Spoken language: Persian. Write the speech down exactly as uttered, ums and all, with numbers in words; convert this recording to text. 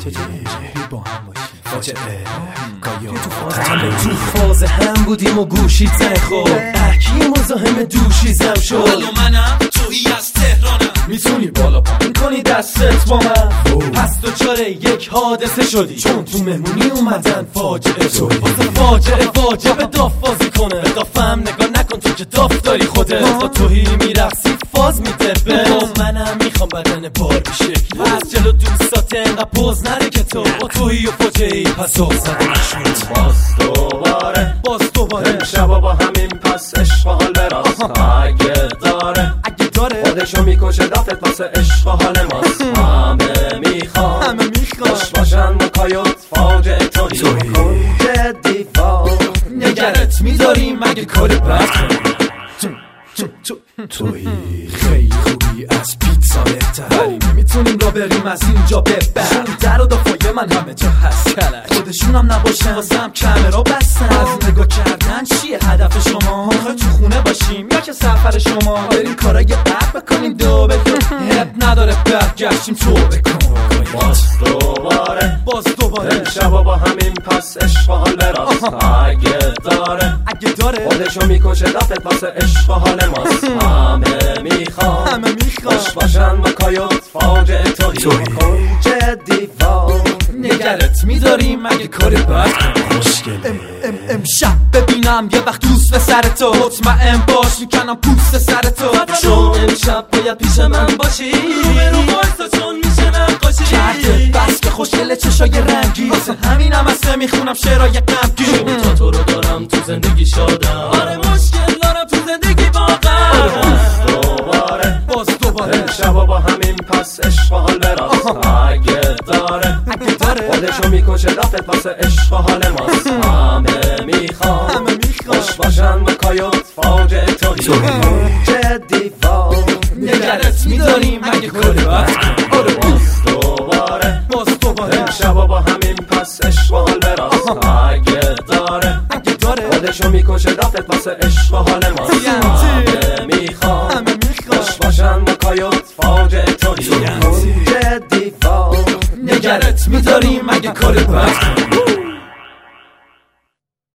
با هم باشیم فاجعه گایا تو فاز هم بودیم و گوشی زنگ خورد احکی مزاحم دوشیزم شد حالا منم تویی از تهرانم میتونی بالا پایین کنی دستت با من پس تو چاره یک حادثه شدی چون تو مهمونی اومدن فاجعه شدی واسه فاجعه واجب داف بازی کنه به دافم نگاه نکن تو که داف داری خودت با توهی میرقصی فاز میتربه منم میخوام بدن بار شکلی از جلو دوستات انقدر پوز نره که تو با توهی و فاجعه‌ای پس آزده نشد باز دوباره باز دوباره امشبا با همین پس عشق و حال براست اگه داره اگه داره خودشو میکشه دافت واسه عشق و حال ماست همه میخوان همه میخوان خوش باشن مکایوت فاجعه توهی کنج دیوار نگرت میداریم مگه کار بد توی خیلی خوبی از پیتزا بهتری نمیتونیم را بریم از اینجا ببر در و دفاع من همه جا هست کلک خودشونم نباشن واسم کمرا بستن از نگاه کردن چیه هدف شما میخوای تو خونه باشیم یا که سفر شما بریم کارای قد بکنیم دو به دو هب نداره برگشتیم تو بکن باز دوباره باز دوباره امشبا با همین پس عشق و حال براست اگه داره اگه داره خودشو میکشه دافت واسه عشق و حال ماست همه میخوان همه میخوان خوش باشن مکایوت فاجعه توهی کنج دیوار نگرت میداریم مگه کار بد خوشگله ام ام امشب ببینم یه وقت دوست به سر تو مطمئن باش میکنم پوست سر تو چون امشب باید پیش من باشی رو رو بایستا چون میشه نقاشی کرده بس که خوشگله چشای رنگی واسه همینم اصلا میخونم شعرهای غمگین تا تو رو دارم تو زندگی شادم آره مشکل دارم تو زندگی واقعا باز دوباره باز دوباره امشبا با همین پس عشق و حال براست اگه داره اگه داره خودشو میکشه دافت واسه عشق و حال ماست همه میخوان همه میخوان خوش باشن مکایوت فاجعه توهی کنج دیوار نگرت میداریم مگه کار بد آره باز دوباره باز دوباره امشبا با همین پس عشق و حال براست اگه داره اگه داره خودشو میکشه دافت واسه عشق و حال ماست